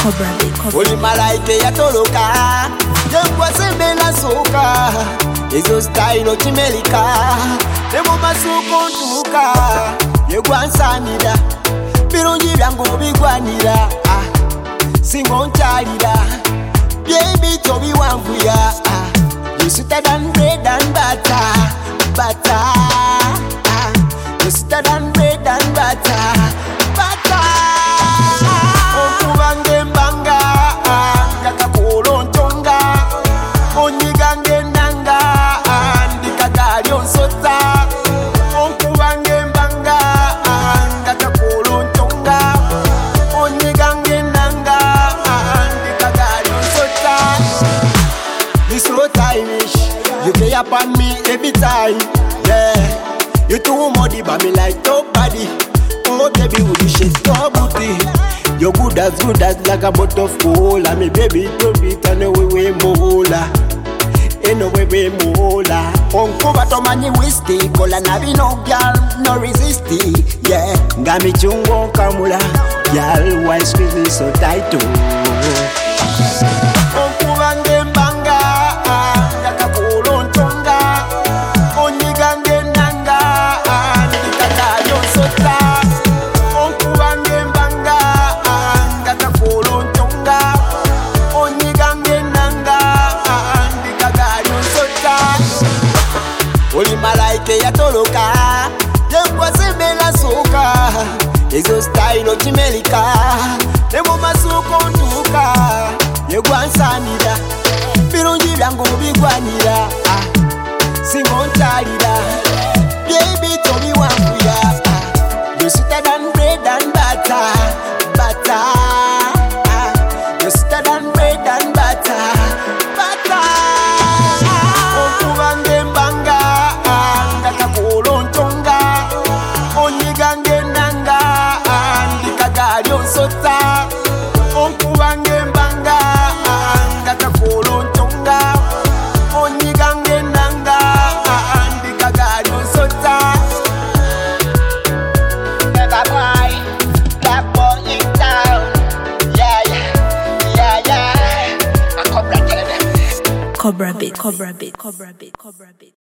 Oli malaika yatoloka Jengwa sembe na soka Ezo style chimelika Nemo masuko ntuka Yegwa nsanira Birungi byangu bigwanira Singo nchalira Baby tobi wanguya You sweeter than bread and butter Butter You sweeter than bread and butter Butter Okubange mbanga Kakakolo ntonga Onyigange nanga Ndikagali onsota Okubange mbanga Kakakolo ntonga Onyigange nanga Ndikagali onsota This so time-ish You play upon me every time Yeah You too muddy but me like nobody Oh baby would you shake your booty You're good as like a bottle of cola Me baby don't beat and we mola Eno we mola Onkuba to mani whiskey Kola nabi no girl no resisty Yeah Ngami chungo kamula Girl why squeeze me so tight too Onkuba ngembanga Kakakolo ntonga Onyigange nanga Ndikata yonsota Onkuba ngembanga Kakakolo ntonga Onyigange nanga Ndikata yonsota Oli malaika yatoloka Jengwa sembe na soka Ezo style chimelika Nemo masuko ntuka Yegwa nsanira Birungi byangu bigwanira Singo nchalira Baby tobi wanguya You sweeter than bread and butter Butter You sweeter than bread and butter Butter Okubange mbanga Kakakolo ntonga Onyigange nanga Ndikagali onsota Okubange mbanga Kakakolo ntonga Onyigange nanga Ndikagali onsota Never boy That boy in town Yeah I Cobra Cobra Beat.